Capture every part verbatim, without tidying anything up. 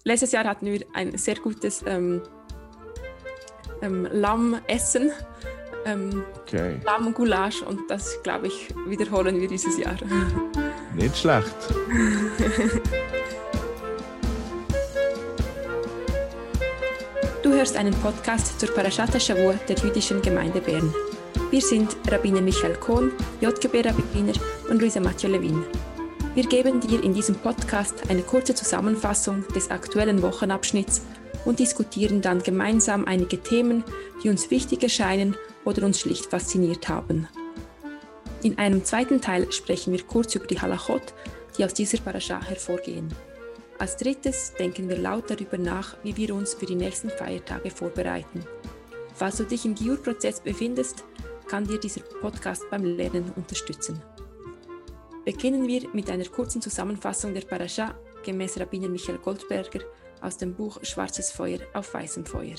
letztes Jahr hatten wir ein sehr gutes ähm, ähm, Lammessen, ähm, okay. Lammgulasch, und das, glaube ich, wiederholen wir dieses Jahr. Nicht schlecht. Du hörst einen Podcast zur Parashat HaShavua der jüdischen Gemeinde Bern. Wir sind Rabbiner Michael Kohn, J G B-Rabbiner und Luisa Mathieu-Levin. Wir geben dir in diesem Podcast eine kurze Zusammenfassung des aktuellen Wochenabschnitts und diskutieren dann gemeinsam einige Themen, die uns wichtig erscheinen oder uns schlicht fasziniert haben. In einem zweiten Teil sprechen wir kurz über die Halachot, die aus dieser Parasha hervorgehen. Als drittes denken wir laut darüber nach, wie wir uns für die nächsten Feiertage vorbereiten. Falls du dich im Giur-Prozess befindest, kann dir dieser Podcast beim Lernen unterstützen. Beginnen wir mit einer kurzen Zusammenfassung der Parasha gemäß Rabbiner Michael Goldberger aus dem Buch Schwarzes Feuer auf weißem Feuer.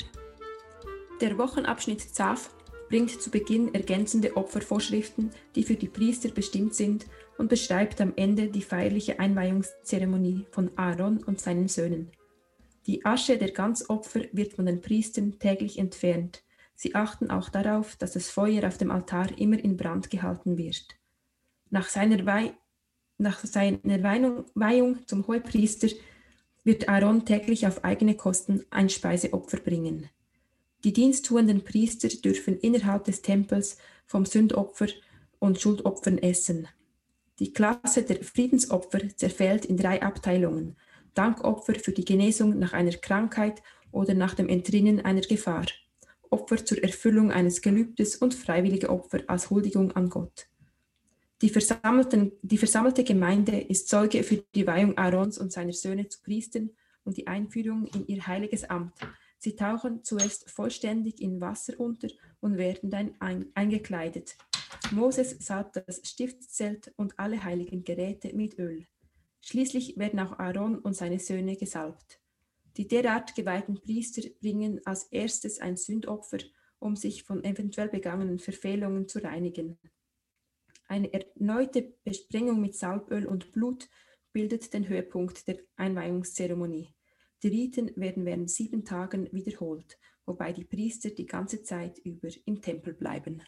Der Wochenabschnitt Zav bringt zu Beginn ergänzende Opfervorschriften, die für die Priester bestimmt sind, und beschreibt am Ende die feierliche Einweihungszeremonie von Aaron und seinen Söhnen. Die Asche der Ganzopfer wird von den Priestern täglich entfernt. Sie achten auch darauf, dass das Feuer auf dem Altar immer in Brand gehalten wird. Nach seiner, Weih- nach seiner Weihung, Weihung zum Hohepriester wird Aaron täglich auf eigene Kosten ein Speiseopfer bringen. Die diensttuenden Priester dürfen innerhalb des Tempels vom Sündopfer und Schuldopfern essen. Die Klasse der Friedensopfer zerfällt in drei Abteilungen: Dankopfer für die Genesung nach einer Krankheit oder nach dem Entrinnen einer Gefahr, Opfer zur Erfüllung eines Gelübdes und freiwillige Opfer als Huldigung an Gott. Die, versammelten, die versammelte Gemeinde ist Zeuge für die Weihung Aarons und seiner Söhne zu Priestern und die Einführung in ihr heiliges Amt. Sie tauchen zuerst vollständig in Wasser unter und werden dann ein, eingekleidet. Moses salbt das Stiftszelt und alle heiligen Geräte mit Öl. Schließlich werden auch Aaron und seine Söhne gesalbt. Die derart geweihten Priester bringen als erstes ein Sündopfer, um sich von eventuell begangenen Verfehlungen zu reinigen. Eine erneute Besprengung mit Salböl und Blut bildet den Höhepunkt der Einweihungszeremonie. Die Riten werden während sieben Tagen wiederholt, wobei die Priester die ganze Zeit über im Tempel bleiben.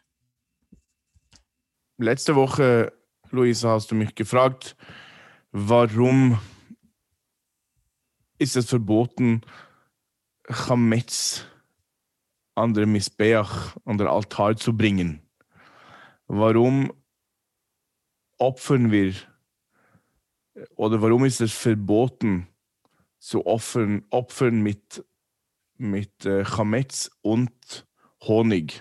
Letzte Woche, Luisa, hast du mich gefragt, warum ist es verboten, Chametz an der Misbeach, an der Altar zu bringen? Warum opfern wir, oder warum ist es verboten, zu opfern, opfern mit, mit äh, Chametz und Honig?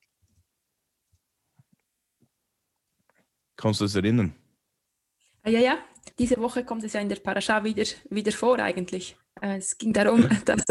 Kannst du das erinnern? Ja, ja, diese Woche kommt es ja in der Parasha wieder, wieder vor eigentlich. Es ging darum, dass...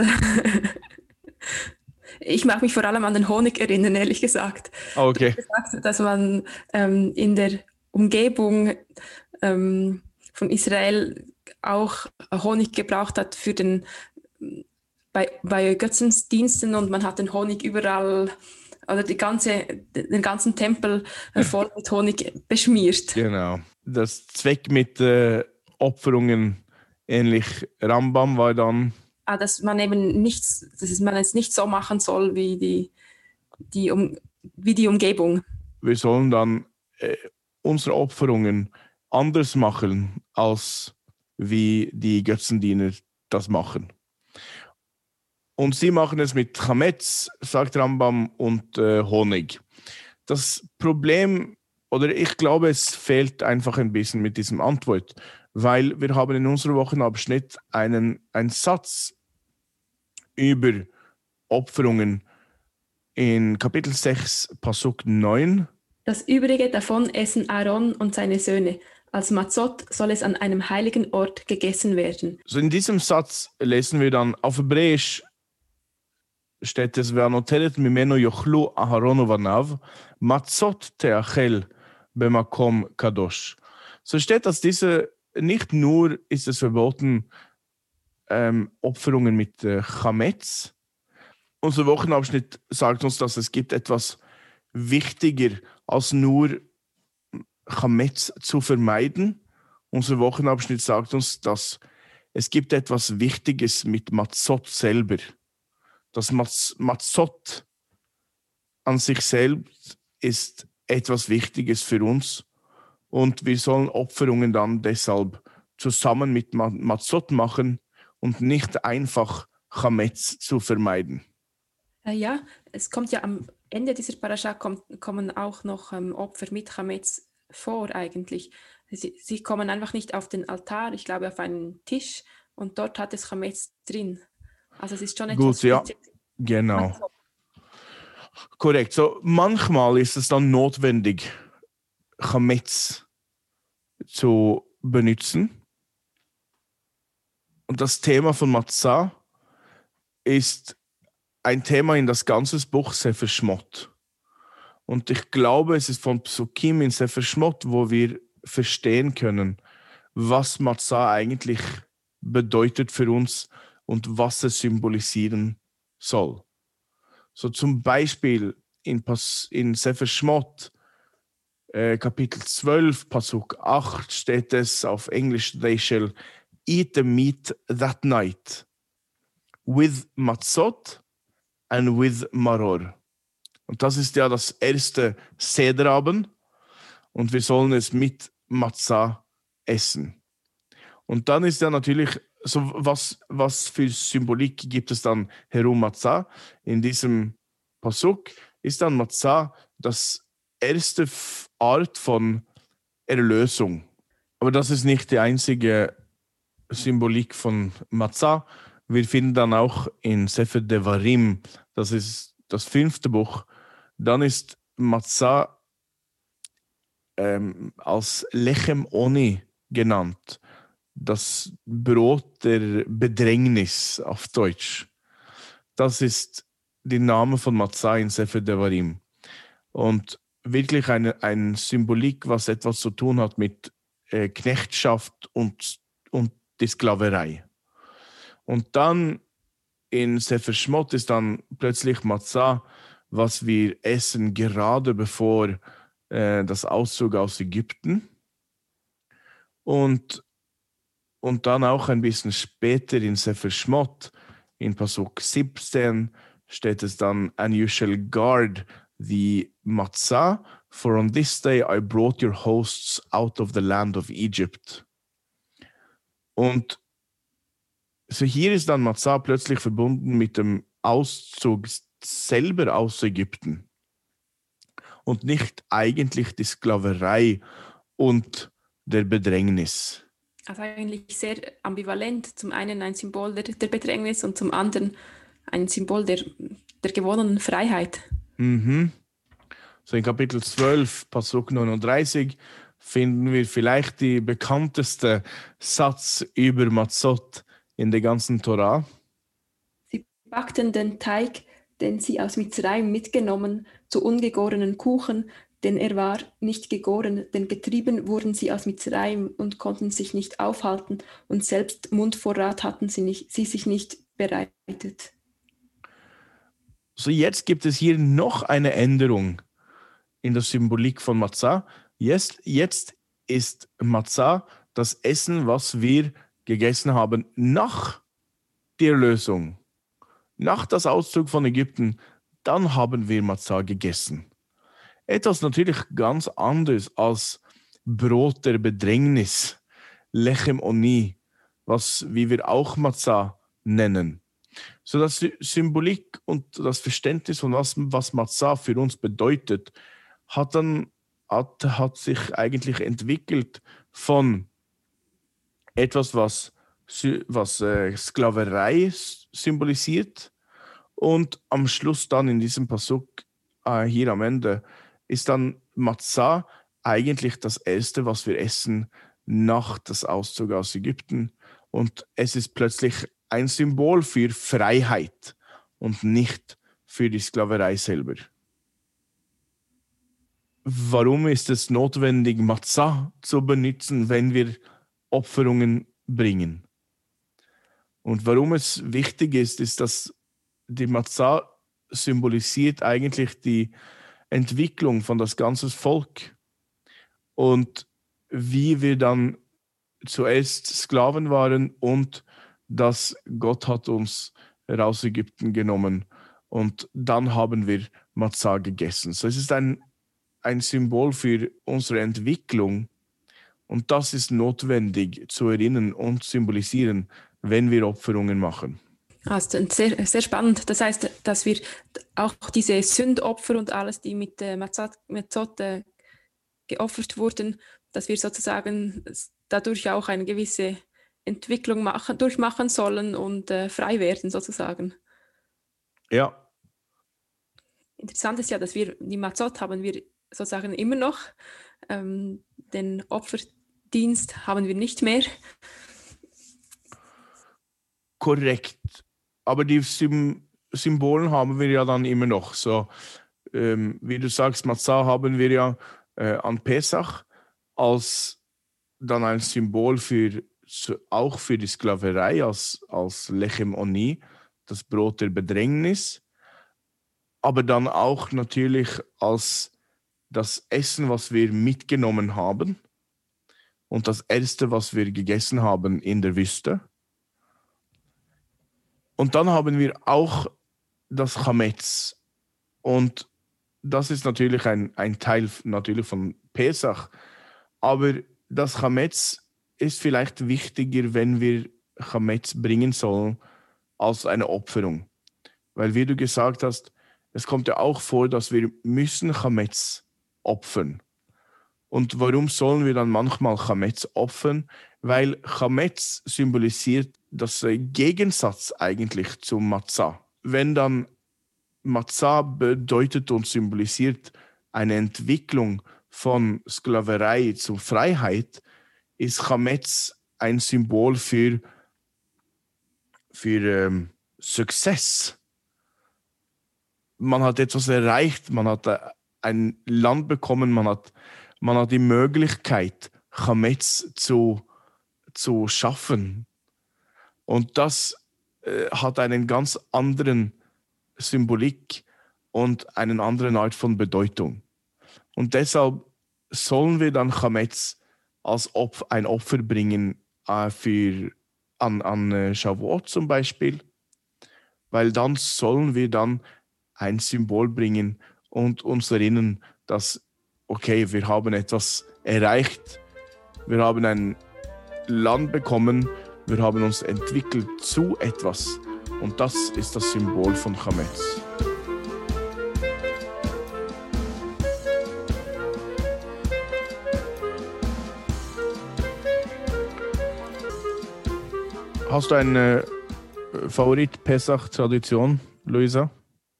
Ich mag mich vor allem an den Honig erinnern, ehrlich gesagt. Oh, okay. Du hast gesagt, dass man ähm, in der Umgebung ähm, von Israel auch Honig gebraucht hat für den, bei, bei Götzendiensten, und man hat den Honig überall, oder die ganze, den ganzen Tempel voll mit Honig beschmiert. Genau. Das Zweck mit äh, Opferungen ähnlich Rambam war dann... Ah, dass man eben nichts, dass man es nicht so machen soll wie die, die, um, wie die Umgebung. Wir sollen dann äh, unsere Opferungen anders machen, als wie die Götzendiener das machen. Und sie machen es mit Chametz, sagt Rambam, und äh, Honig. Das Problem, oder ich glaube, es fehlt einfach ein bisschen mit diesem Antwort, weil wir haben in unserem Wochenabschnitt einen, einen Satz über Opferungen in Kapitel sechs, Pasuk neun. Das Übrige davon essen Aaron und seine Söhne. Als Matzot soll es an einem heiligen Ort gegessen werden. So in diesem Satz lesen wir dann, auf Hebräisch steht es, Ve'anoteret mimeno yochlu Aharon uvanav, Matzot teachel bemakom kadosh. So steht, dass diese, nicht nur ist es verboten, ähm, Opferungen mit äh, Chametz. Unser Wochenabschnitt sagt uns, dass es gibt etwas wichtiger als nur Chametz zu vermeiden. Unser Wochenabschnitt sagt uns, dass es gibt etwas Wichtiges mit Matzot selber. Das Maz- Matzot an sich selbst ist etwas Wichtiges für uns und wir sollen Opferungen dann deshalb zusammen mit Ma- Matzot machen und nicht einfach Chametz zu vermeiden. Äh, ja, es kommt ja am Ende dieser Parascha kommt, kommen auch noch ähm, Opfer mit Chametz vor eigentlich. Sie, sie kommen einfach nicht auf den Altar, ich glaube auf einen Tisch und dort hat es Chametz drin. Also es ist schon etwas Gut, ja, Spezielles. genau. Korrekt. So, manchmal ist es dann notwendig, Chametz zu benutzen. Und das Thema von Matzah ist ein Thema in das ganze Buch Sefer Shmot. Und ich glaube, es ist von Psukim in Sefer Shmot, wo wir verstehen können, was Matzah eigentlich bedeutet für uns und was es symbolisieren soll. So zum Beispiel in, Pas- in Sefer Shmot, äh, Kapitel zwölf, Pasuk acht, steht es auf Englisch: They shall eat the meat that night with matzot and with maror. Und das ist ja das erste Sederabend und wir sollen es mit Matzah essen. Und dann ist ja natürlich, so was, was für Symbolik gibt es dann herum Matzah? In diesem Pasuk ist dann Matzah das erste F- Art von Erlösung. Aber das ist nicht die einzige Symbolik von Matzah. Wir finden dann auch in Sefer Devarim, das ist das fünfte Buch, dann ist Matzah ähm, als Lechem Oni genannt. Das Brot der Bedrängnis auf Deutsch. Das ist der Name von Matzah in Sefer Devarim. Und wirklich eine, eine Symbolik, was etwas zu tun hat mit äh, Knechtschaft und, und die Sklaverei. Und dann in Sefer Shmot ist dann plötzlich Matzah, was wir essen gerade bevor äh, das Auszug aus Ägypten. Und, und dann auch ein bisschen später in Sefer Shmot, in Pasuk siebzehn, steht es dann: And you shall guard the matzah, for on this day I brought your hosts out of the land of Egypt. Und so hier ist dann Matzah plötzlich verbunden mit dem Auszug selber aus Ägypten und nicht eigentlich die Sklaverei und der Bedrängnis. Also eigentlich sehr ambivalent. Zum einen ein Symbol der, der Bedrängnis und zum anderen ein Symbol der, der gewonnenen Freiheit. Mhm. So in Kapitel zwölf, Pasuk neununddreißig, finden wir vielleicht die bekannteste Satz über Matzot in der ganzen Torah. Sie backten den Teig, den sie aus Mitzrayim mitgenommen, zu ungegorenen Kuchen, denn er war nicht gegoren, denn getrieben wurden sie aus Mitzrayim und konnten sich nicht aufhalten, und selbst Mundvorrat hatten sie, nicht, sie sich nicht bereitet. So jetzt gibt es hier noch eine Änderung in der Symbolik von Matzah. Jetzt, jetzt ist Matzah das Essen, was wir gegessen haben nach der Erlösung. Nach das Auszug von Ägypten, dann haben wir Matzah gegessen. Etwas natürlich ganz anderes als Brot der Bedrängnis, Lechem Oni, was wie wir auch Matzah nennen. So das Sy- Symbolik und das Verständnis von was, was Matzah für uns bedeutet, hat dann hat, hat sich eigentlich entwickelt von etwas, was, sy- was äh, Sklaverei s- symbolisiert, und am Schluss dann in diesem Pasuk äh, hier am Ende ist dann Matzah eigentlich das Erste, was wir essen nach dem Auszug aus Ägypten, und es ist plötzlich ein Symbol für Freiheit und nicht für die Sklaverei selber. Warum ist es notwendig, Matzah zu benutzen, wenn wir Opferungen bringen? Und warum es wichtig ist, ist, dass die Matzah symbolisiert eigentlich die Entwicklung von das ganze Volk und wie wir dann zuerst Sklaven waren und dass Gott hat uns aus Ägypten genommen und dann haben wir Matzah gegessen. So, es ist ein, ein Symbol für unsere Entwicklung und das ist notwendig zu erinnern und symbolisieren, wenn wir Opferungen machen. Das ist sehr, sehr spannend. Das heißt, dass wir auch diese Sündopfer und alles, die mit äh, Matzot äh, geopfert wurden, dass wir sozusagen dadurch auch eine gewisse Entwicklung machen, durchmachen sollen und äh, frei werden sozusagen. Ja. Interessant ist ja, dass wir die Matzot haben wir sozusagen immer noch. Ähm, den Opferdienst haben wir nicht mehr. Korrekt. Aber die Sym- Symbolen haben wir ja dann immer noch. So, ähm, wie du sagst, Matzah haben wir ja äh, an Pesach als dann ein Symbol für, auch für die Sklaverei, als, als Lechem Oni, das Brot der Bedrängnis. Aber dann auch natürlich als das Essen, was wir mitgenommen haben und das Erste, was wir gegessen haben in der Wüste. Und dann haben wir auch das Chametz. Und das ist natürlich ein, ein Teil natürlich von Pesach. Aber das Chametz ist vielleicht wichtiger, wenn wir Chametz bringen sollen, als eine Opferung. Weil, wie du gesagt hast, es kommt ja auch vor, dass wir müssen Chametz opfern. Und warum sollen wir dann manchmal Chametz opfern? Weil Chametz symbolisiert das Gegensatz eigentlich zum Matzah. Wenn dann Matzah bedeutet und symbolisiert eine Entwicklung von Sklaverei zu Freiheit, ist Chametz ein Symbol für, für ähm, Success. Man hat etwas erreicht, man hat ein Land bekommen, man hat, man hat die Möglichkeit, Chametz zu, zu schaffen. Und das äh, hat einen ganz anderen Symbolik und einen anderen Art von Bedeutung. Und deshalb sollen wir dann Chametz als Opf- ein Opfer bringen äh, für, an, an äh, Shavuot zum Beispiel, weil dann sollen wir dann ein Symbol bringen und uns erinnern, dass, okay, wir haben etwas erreicht, wir haben ein Land bekommen, wir haben uns entwickelt zu etwas und das ist das Symbol von Chametz. Hast du eine Favorit-Pesach-Tradition, Luisa?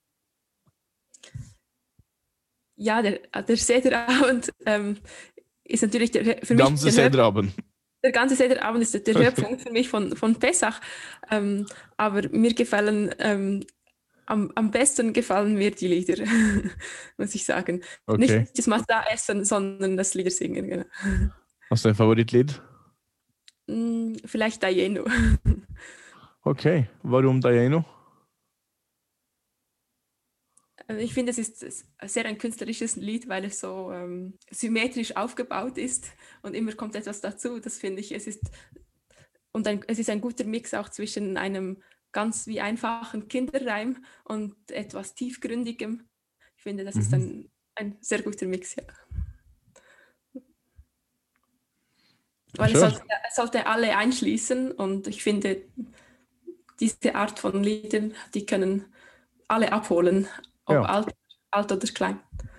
Ja, der, der Sederabend ähm, ist natürlich der, für ganze mich... Der Sederabend. Der ganze Sederabend ist der, der Höhepunkt für mich von, von Pesach. Ähm, aber mir gefallen, ähm, am, am besten gefallen mir die Lieder, muss ich sagen. Okay. Nicht das Matzah essen, sondern das Lieder singen. Genau. Hast du ein Favoritlied? Mm, vielleicht Dayenu. Okay, warum Dayenu? Ich finde, es ist sehr ein künstlerisches Lied, weil es so ähm, symmetrisch aufgebaut ist und immer kommt etwas dazu. Das finde ich, es ist und ein, es ist ein guter Mix auch zwischen einem ganz wie einfachen Kinderreim und etwas tiefgründigem. Ich finde, das mhm. ist ein, ein sehr guter Mix, ja. Weil es sollte, es sollte alle einschließen und ich finde, diese Art von Liedern, die können alle abholen. Ob ja. alt, alt oder klein.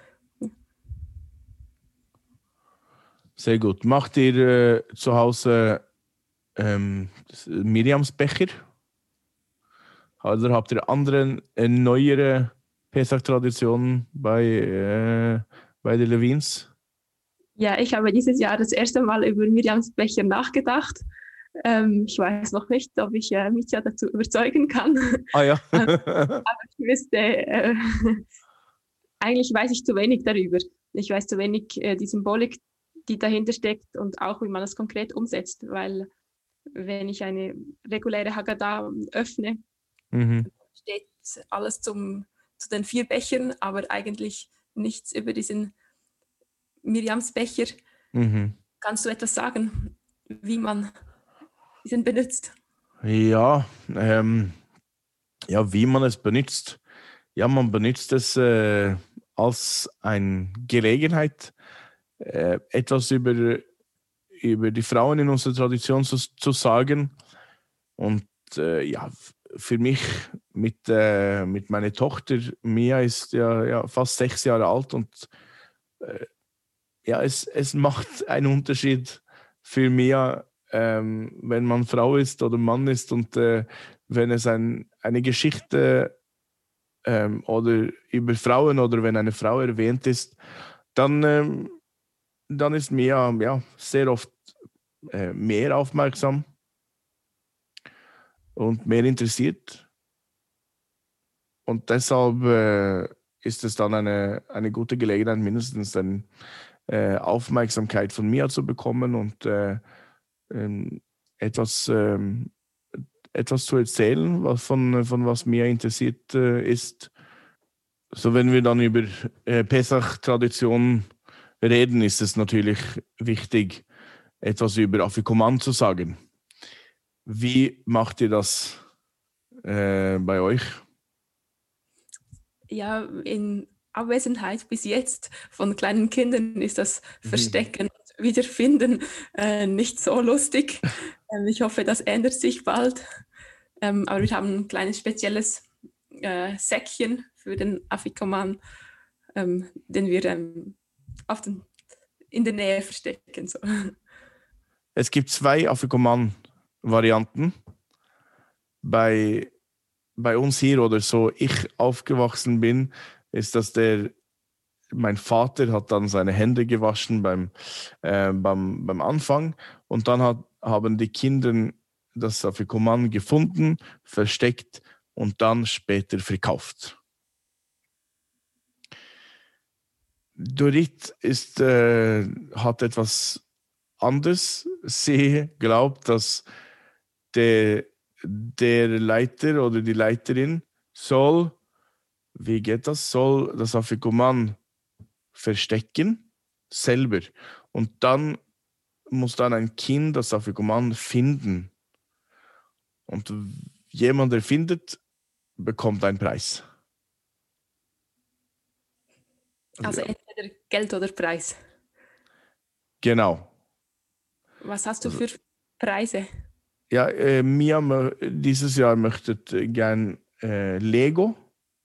Sehr gut. Macht ihr äh, zu Hause ähm, Miriamsbecher? Oder habt ihr andere, äh, neuere Pesach-Traditionen bei, äh, bei den Levins? Ja, ich habe dieses Jahr das erste Mal über Miriamsbecher nachgedacht. Ähm, ich weiß noch nicht, ob ich äh, Mitja dazu überzeugen kann. Ah ja. Aber ich wüsste, äh, eigentlich weiß ich zu wenig darüber. Ich weiß zu wenig äh, die Symbolik, die dahinter steckt und auch, wie man das konkret umsetzt. Weil wenn ich eine reguläre Haggadah öffne, mhm. steht alles zum, zu den vier Bechern, aber eigentlich nichts über diesen Miriamsbecher. Mhm. Kannst du etwas sagen? wie man diesen benutzt. Ja, ähm, ja, wie man es benutzt. Ja, man benutzt es äh, als eine Gelegenheit, äh, etwas über, über die Frauen in unserer Tradition zu, zu sagen. Und äh, ja, für mich mit, äh, mit meiner Tochter, Mia ist ja, ja fast sechs Jahre alt und äh, ja, es, es macht einen Unterschied für Mia, ähm, wenn man Frau ist oder Mann ist und äh, wenn es ein, eine Geschichte ähm, oder über Frauen oder wenn eine Frau erwähnt ist, dann, ähm, dann ist Mia ja, sehr oft äh, mehr aufmerksam und mehr interessiert. Und deshalb äh, ist es dann eine, eine gute Gelegenheit, mindestens eine äh, Aufmerksamkeit von Mia zu bekommen und äh, ähm, etwas, ähm, etwas zu erzählen, was von, von was Mia interessiert äh, ist. So, wenn wir dann über äh, Pesach-Tradition reden, ist es natürlich wichtig, etwas über Afikoman zu sagen. Wie macht ihr das äh, bei euch? Ja, in Abwesenheit bis jetzt von kleinen Kindern ist das Verstecken und Wiederfinden äh, nicht so lustig. Ähm, ich hoffe, das ändert sich bald. Ähm, aber wir haben ein kleines spezielles äh, Säckchen für den Afikoman, ähm, den wir ähm, auf den, in der Nähe verstecken. So. Es gibt zwei Afikoman-Varianten. Bei, bei uns hier oder so ich aufgewachsen bin, ist, dass der mein Vater hat dann seine Hände gewaschen beim, äh, beim, beim Anfang und dann hat, haben die Kinder das Afikoman gefunden, versteckt und dann später verkauft. Dorit ist, äh, hat etwas anderes. Sie glaubt, dass der, der Leiter oder die Leiterin soll, wie geht das, soll das Afikoman verstecken, selber. Und dann muss dann ein Kind das Afikoman finden. Und jemand, der findet, bekommt einen Preis. Also entweder Geld oder Preis. Genau. Was hast du für Preise? Ja, äh, Mia dieses Jahr möchte gern äh, Lego.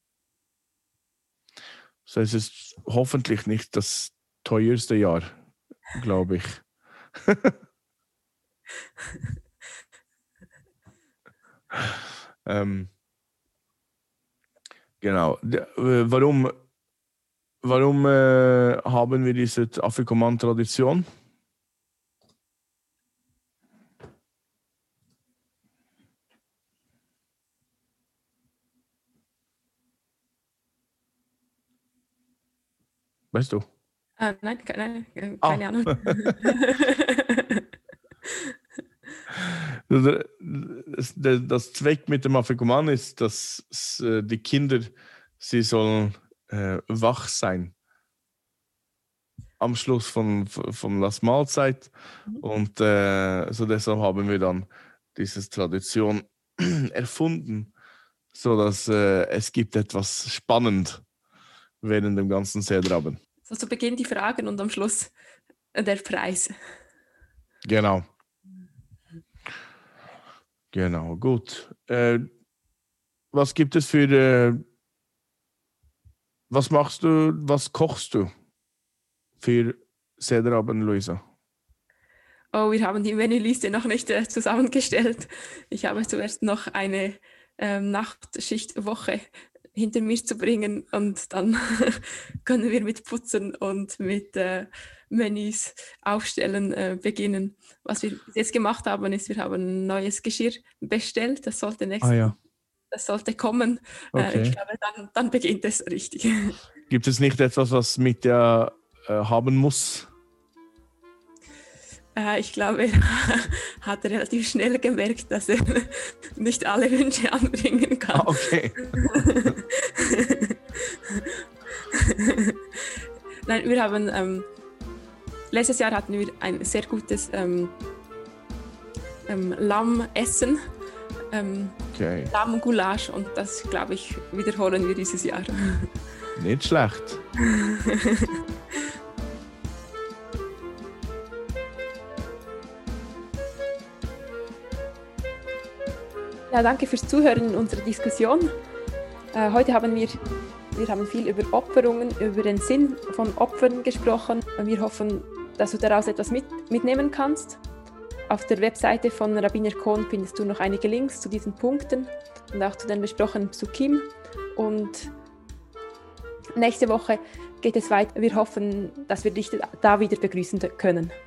Das heißt, es ist hoffentlich nicht das teuerste Jahr, glaube ich. ähm, genau. De, äh, warum warum äh, haben wir diese Afikoman-Tradition? Weißt du? Ah, nein, keine, keine Ah. Ahnung. das, das, das Zweck mit dem Afikoman ist, dass äh, die Kinder, sie sollen äh, wach sein am Schluss von, von der Mahlzeit. Mhm. Und äh, so deshalb haben wir dann diese Tradition erfunden, sodass äh, es gibt etwas spannend während dem ganzen Sederabend. So zu Beginn die Fragen und am Schluss der Preis. Genau. Genau, gut. Äh, was gibt es für... Äh, was machst du, was kochst du für Sederabend, Luisa? Oh, wir haben die Menüliste noch nicht äh, zusammengestellt. Ich habe zuerst noch eine ähm, Nachtschichtwoche hinter mir zu bringen und dann können wir mit Putzen und mit äh, Menüs aufstellen äh, beginnen. Was wir jetzt gemacht haben, ist, wir haben ein neues Geschirr bestellt. Das sollte nächstes, ah, ja. das sollte kommen. Okay. Äh, ich glaube, dann, dann beginnt es richtig. Gibt es nicht etwas, was mit der äh, haben muss? Äh, ich glaube, er hat relativ schnell gemerkt, dass er nicht alle Wünsche anbringen kann. Ah, okay. Nein, wir haben, ähm, letztes Jahr hatten wir ein sehr gutes ähm, ähm, Lamm essen. Ähm, Okay. Lammgoulasch und das, glaube ich, wiederholen wir dieses Jahr. Nicht schlecht. Ja, danke fürs Zuhören in unserer Diskussion. Äh, heute haben wir, wir haben viel über Opferungen, über den Sinn von Opfern gesprochen. Wir hoffen, dass du daraus etwas mit, mitnehmen kannst. Auf der Webseite von Rabbiner Kohn findest du noch einige Links zu diesen Punkten und auch zu den besprochenen Psukim. Und nächste Woche geht es weiter. Wir hoffen, dass wir dich da wieder begrüßen können.